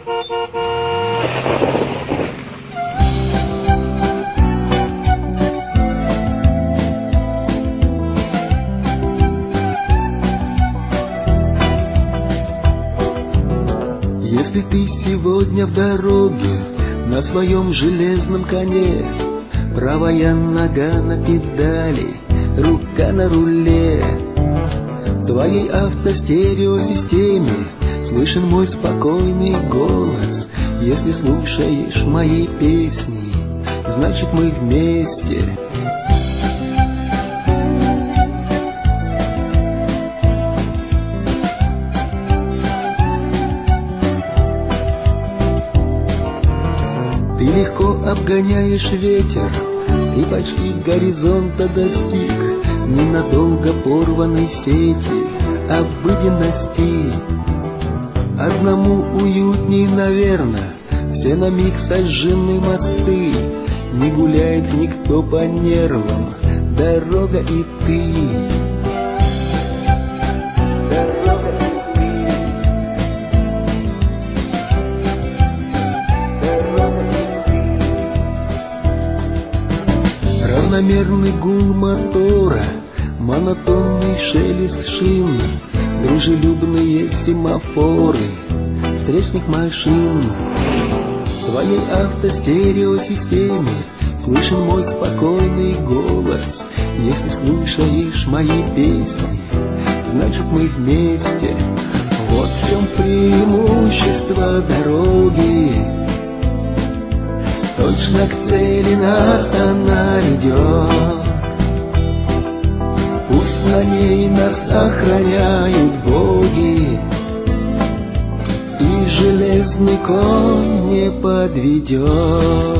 Если ты сегодня в дороге на своем железном коне, правая нога на педали, рука на руле, в твоей автостереосистеме слышен мой спокойный голос. Если слушаешь мои песни, значит мы вместе. Ты легко обгоняешь ветер, ты почти горизонта достиг, ненадолго порванной сети обыденности. Одному уютней, наверно, все на миг сожжены мосты, не гуляет никто по нервам, дорога и ты. Равномерный гул мотора, монотонный шелест шин, дружелюбные семафоры встречных машин. В твоей автостереосистеме слышен мой спокойный голос. Если слушаешь мои песни, значит мы вместе. Вот в чем преимущество дороги, точно к цели нас она ведет. Пусть на ней нас охраняют боги, и железный конь не подведет.